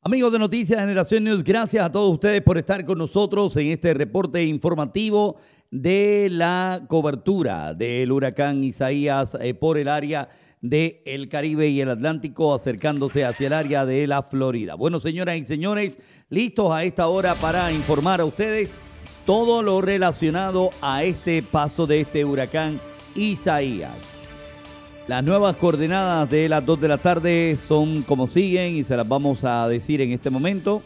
Amigos de Noticias Generación News, gracias a todos ustedes por estar con nosotros en este reporte informativo de la cobertura del huracán Isaías por el área del Caribe y el Atlántico, acercándose hacia el área de la Florida. Bueno, señoras y señores, listos a esta hora para informar a ustedes todo lo relacionado a este paso de este huracán Isaías. Las nuevas coordenadas de las 2 de la tarde son como siguen y se las vamos a decir en este momento.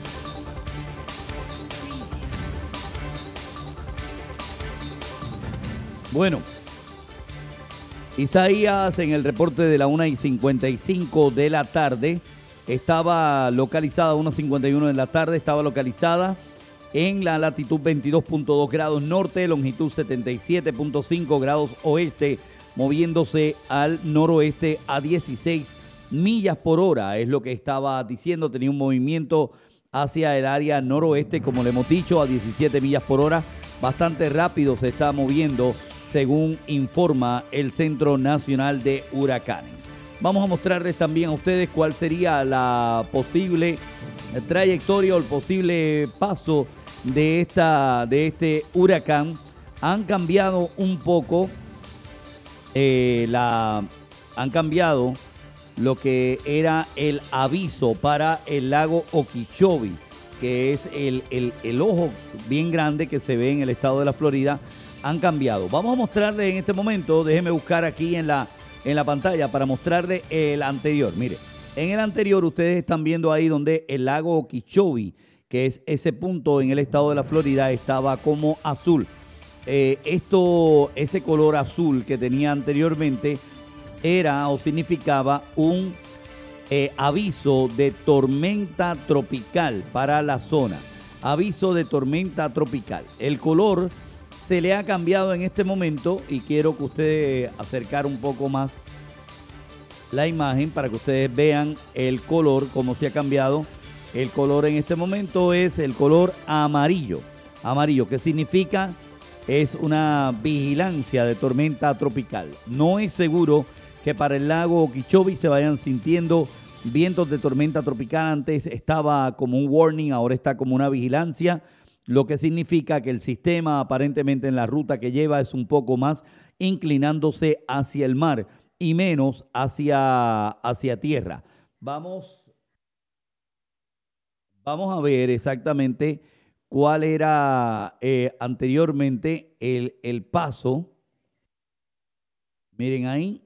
Bueno, Isaías en el reporte de la 1:55 de la tarde estaba localizada, 1:51 de la tarde, estaba localizada en la latitud 22.2 grados norte, longitud 77.5 grados oeste, moviéndose al noroeste a 16 millas por hora, es lo que estaba diciendo. Tenía un movimiento hacia el área noroeste, como le hemos dicho, a 17 millas por hora. Bastante rápido se está moviendo, según informa el Centro Nacional de Huracanes. Vamos a mostrarles también a ustedes cuál sería la posible trayectoria o el posible paso de este huracán. Han cambiado un poco han cambiado lo que era el aviso para el lago Okeechobee, que es el ojo bien grande que se ve en el estado de la Florida. Han cambiado. Vamos a mostrarles en este momento, déjenme buscar aquí en la pantalla para mostrarles el anterior. Mire, en el anterior ustedes están viendo ahí donde el lago Okeechobee, que es ese punto en el estado de la Florida, estaba como azul. Ese color azul que tenía anteriormente era o significaba un aviso de tormenta tropical para la zona. Aviso de tormenta tropical. El color se le ha cambiado en este momento y quiero que ustedes acercar un poco más la imagen para que ustedes vean el color, cómo se ha cambiado. El color en este momento es el color amarillo. Amarillo, ¿qué significa? Es una vigilancia de tormenta tropical. No es seguro que para el lago Okeechobee se vayan sintiendo vientos de tormenta tropical. Antes estaba como un warning, ahora está como una vigilancia, lo que significa que el sistema aparentemente en la ruta que lleva es un poco más inclinándose hacia el mar y menos hacia tierra. Vamos a ver exactamente cuál era anteriormente el paso. Miren ahí,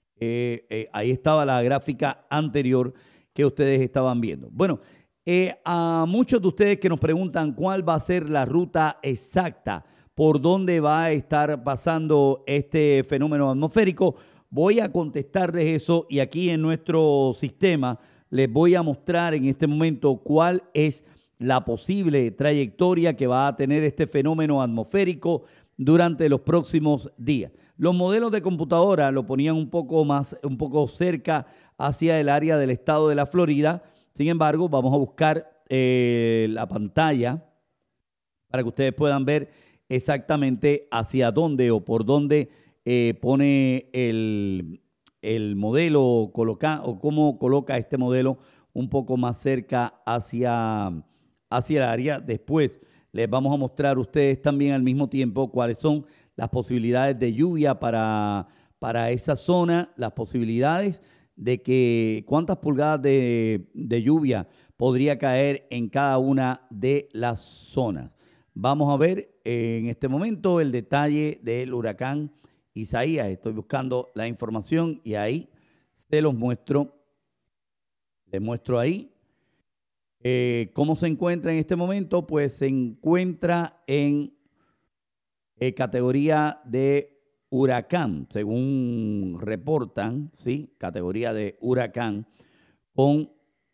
ahí estaba la gráfica anterior que ustedes estaban viendo. Bueno, a muchos de ustedes que nos preguntan cuál va a ser la ruta exacta, por dónde va a estar pasando este fenómeno atmosférico, voy a contestarles eso y aquí en nuestro sistema les voy a mostrar en este momento cuál es la posible trayectoria que va a tener este fenómeno atmosférico durante los próximos días. Los modelos de computadora lo ponían un poco cerca hacia el área del estado de la Florida. Sin embargo, vamos a buscar la pantalla para que ustedes puedan ver exactamente hacia dónde o por dónde pone el modelo o cómo coloca este modelo un poco más cerca hacia el área. Después les vamos a mostrar a ustedes también al mismo tiempo cuáles son las posibilidades de lluvia para esa zona, las posibilidades de que cuántas pulgadas de lluvia podría caer en cada una de las zonas. Vamos a ver en este momento el detalle del huracán Isaías. Estoy buscando la información y ahí se los muestro. Les muestro ahí. ¿Cómo se encuentra en este momento? Pues se encuentra en categoría de huracán, según reportan, ¿sí? Categoría de huracán con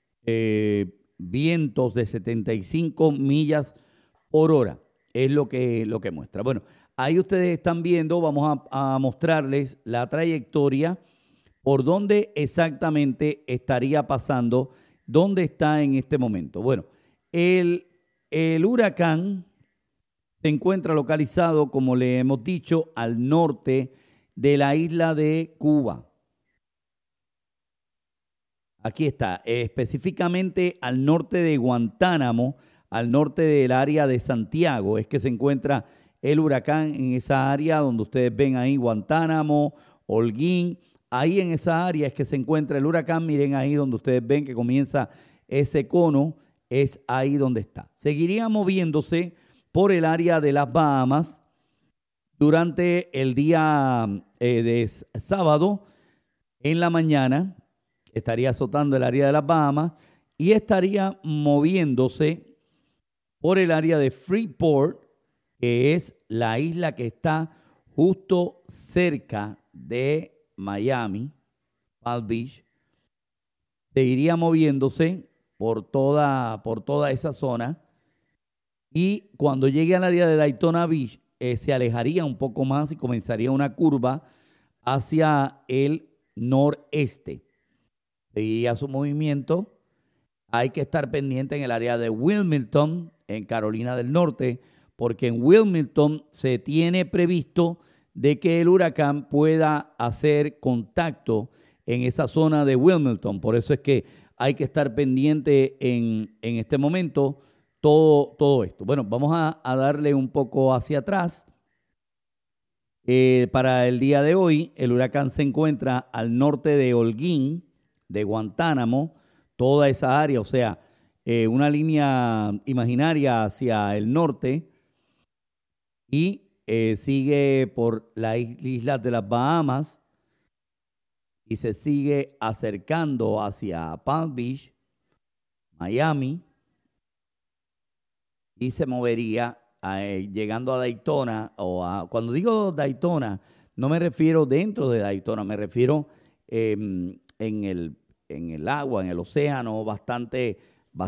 vientos de 75 millas por hora. Es lo que muestra. Bueno, ahí ustedes están viendo, vamos a mostrarles la trayectoria por dónde exactamente estaría pasando, dónde está en este momento. Bueno, el huracán se encuentra localizado, como le hemos dicho, al norte de la isla de Cuba. Aquí está, específicamente al norte de Guantánamo, al norte del área de Santiago, es que se encuentra el huracán en esa área donde ustedes ven ahí Guantánamo, Holguín. Ahí en esa área es que se encuentra el huracán. Miren ahí donde ustedes ven que comienza ese cono, es ahí donde está. Seguiría moviéndose por el área de las Bahamas durante el día de sábado en la mañana. Estaría azotando el área de las Bahamas y estaría moviéndose por el área de Freeport, que es la isla que está justo cerca de Miami, Palm Beach. Seguiría moviéndose por toda esa zona y cuando llegue al área de Daytona Beach se alejaría un poco más y comenzaría una curva hacia el noreste. Seguiría su movimiento. Hay que estar pendiente en el área de Wilmington, en Carolina del Norte, porque en Wilmington se tiene previsto de que el huracán pueda hacer contacto en esa zona de Wilmington. Por eso es que hay que estar pendiente en este momento todo esto. Bueno, vamos a darle un poco hacia atrás. Para el día de hoy, el huracán se encuentra al norte de Holguín, de Guantánamo, toda esa área, o sea, una línea imaginaria hacia el norte y sigue por las islas de las Bahamas y se sigue acercando hacia Palm Beach, Miami, y se movería llegando a Daytona, cuando digo Daytona, no me refiero dentro de Daytona, me refiero en el agua, en el océano, bastante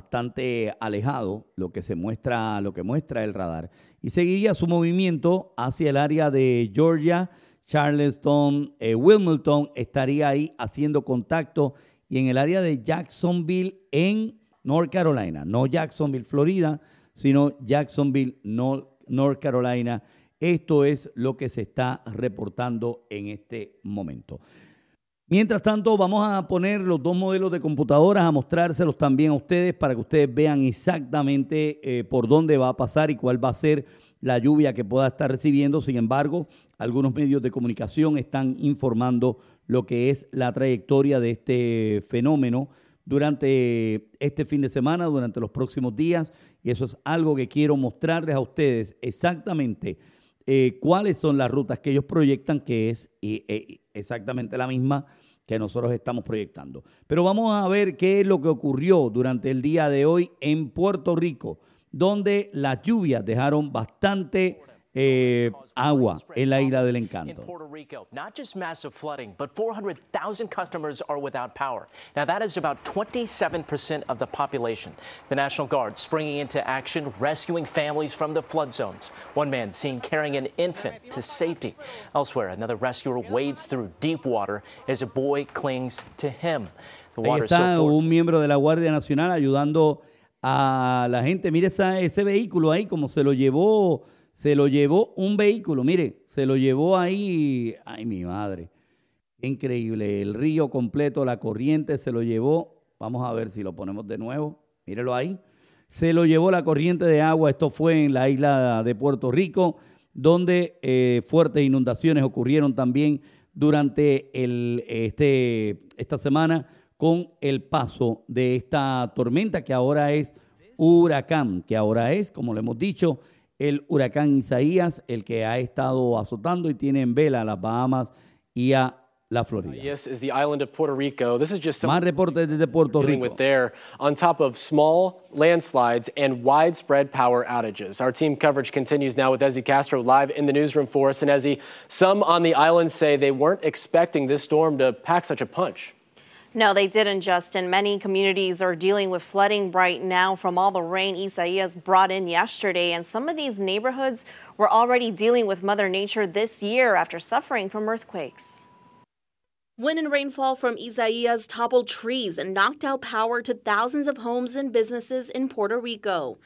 alejado, lo que muestra el radar. Y seguiría su movimiento hacia el área de Georgia, Charleston, Wilmington, estaría ahí haciendo contacto, y en el área de Jacksonville, en North Carolina, no Jacksonville, Florida, sino Jacksonville, North Carolina. Esto es lo que se está reportando en este momento. Mientras tanto, vamos a poner los dos modelos de computadoras, a mostrárselos también a ustedes para que ustedes vean exactamente por dónde va a pasar y cuál va a ser la lluvia que pueda estar recibiendo. Sin embargo, algunos medios de comunicación están informando lo que es la trayectoria de este fenómeno durante este fin de semana, durante los próximos días. Y eso es algo que quiero mostrarles a ustedes exactamente cuáles son las rutas que ellos proyectan, que es exactamente la misma que nosotros estamos proyectando. Pero vamos a ver qué es lo que ocurrió durante el día de hoy en Puerto Rico, donde las lluvias dejaron bastante agua en la Isla del Encanto. In Puerto Rico, not just massive flooding, but 400,000 customers are without power. Now, that is about 27% of the population. The National Guard springing into action, rescuing families from the flood zones. One man seen carrying an infant to safety. Elsewhere, another rescuer wades through deep water as a boy clings to him. The Ahí water está un miembro de la Guardia Nacional ayudando a la gente. Mire ese vehículo ahí, como se lo llevó un vehículo, mire, se lo llevó ahí, ay mi madre, increíble, el río completo, la corriente se lo llevó. Vamos a ver si lo ponemos de nuevo, mírelo ahí, se lo llevó la corriente de agua. Esto fue en la isla de Puerto Rico, donde fuertes inundaciones ocurrieron también durante esta semana con el paso de esta tormenta que ahora es huracán, que ahora es, como le hemos dicho, el huracán Isaías, el que ha estado azotando y tiene en vela a las Bahamas y a la Florida. Yes, is the island of Puerto Rico. This is just Más reportes desde Puerto dealing Rico. with there on top of small landslides and widespread power outages. Our team coverage continues now with Ezzy Castro live in the newsroom for us. And Ezzy, some on the island say they weren't expecting this storm to pack such a punch. No, they didn't, Justin. Many communities are dealing with flooding right now from all the rain Isaias brought in yesterday. And some of these neighborhoods were already dealing with Mother Nature this year after suffering from earthquakes. Wind and rainfall from Isaias toppled trees and knocked out power to thousands of homes and businesses in Puerto Rico.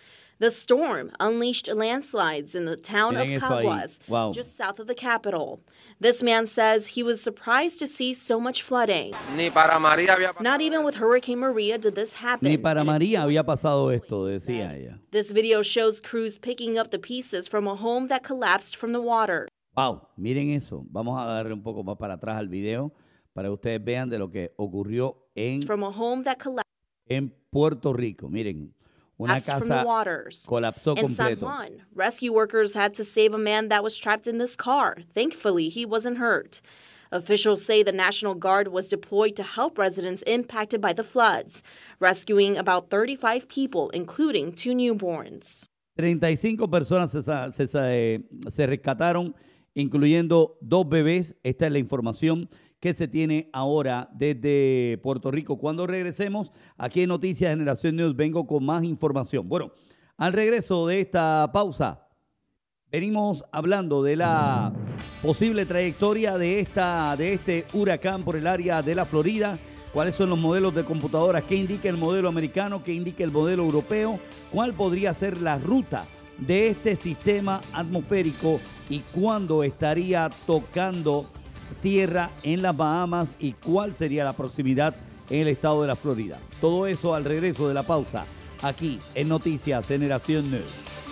The storm unleashed landslides in the town of Miren eso ahí. Caguas, Wow. just south of the capital. This man says he was surprised to see so much flooding. Ni para María había pasado. Not even with Hurricane Maria did this happen. Ni para María había pasado esto, decía ella. This video shows crews picking up the pieces from a home that collapsed from the water. Wow, miren eso. Vamos a darle un poco más para atrás al video para que ustedes vean de lo que ocurrió From a home that collapsed en Puerto Rico. Miren, una from the casa waters. colapsó In San completo. Juan, rescue workers had to save a man that was trapped in this car. Thankfully, he wasn't hurt. Officials say the National Guard was deployed to help residents impacted by the floods, rescuing about 35 people, including 2 newborns. 35 personas se rescataron, incluyendo 2 bebés. Esta es la información que se tiene ahora desde Puerto Rico. Cuando regresemos, aquí en Noticias Generación News, vengo con más información. Bueno, al regreso de esta pausa, venimos hablando de la posible trayectoria de este huracán por el área de la Florida. ¿Cuáles son los modelos de computadoras? ¿Qué indica el modelo americano? ¿Qué indica el modelo europeo? ¿Cuál podría ser la ruta de este sistema atmosférico y cuándo estaría tocando tierra en las Bahamas y cuál sería la proximidad en el estado de la Florida? Todo eso al regreso de la pausa, aquí en Noticias Generación News.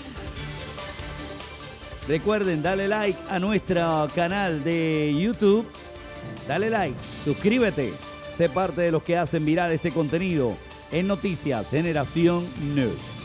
Recuerden, dale like a nuestro canal de YouTube. Dale like, suscríbete, sé parte de los que hacen viral este contenido en Noticias Generación News.